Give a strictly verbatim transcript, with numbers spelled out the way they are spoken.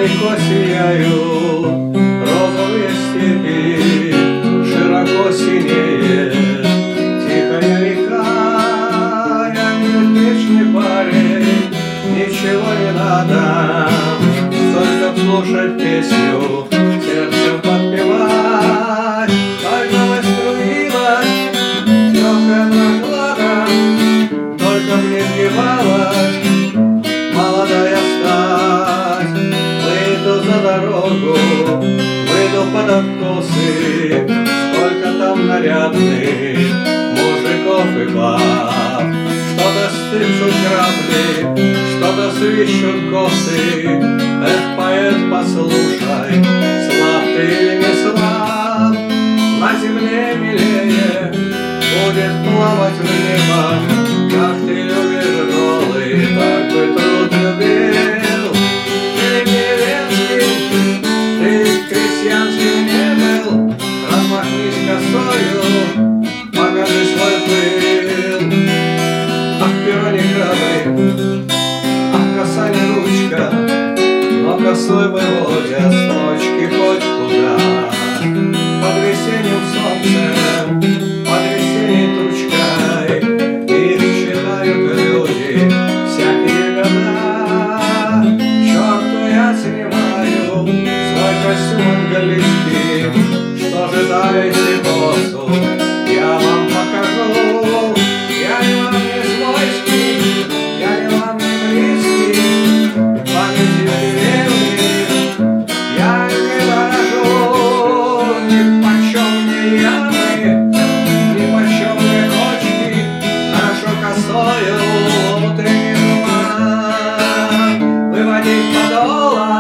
Далеко сияют розовые степи, широко синеет тихая река. Я беспечный парень, ничего не надо, только слушать песню, сердцем подпевать. Только наструилась легкая прохлада, только мне сгибалась молодая стать. Выйду за дорогу, выйду под откосы, сколько там нарядных мужиков и баб. Что-то стычут грабли, что-то свищут косы. Эх, поэт, послушай, слаб ты или не слаб? На земле милее будет плавать в небо. Как ты любишь голый, так бы труд любил. Ты деревенский, ты крестьянским не был. Размахнись косою, покажи свой пыл. Ах, перо не грабли, ах, коса не ручка, но косой выводят строчки хоть куда. Под весенним солнцем, под весенней тучкой их читают люди всякие года. Черту я снимаю свой костюм английский. Что же дайте косу, я вам покажу. Я не вам не свойский, я не вам не близкий. Памятью деревни я не дорожу. Ни почем не ямы, ни почем не кочки. Хорошо косою утренний туман выводить подола.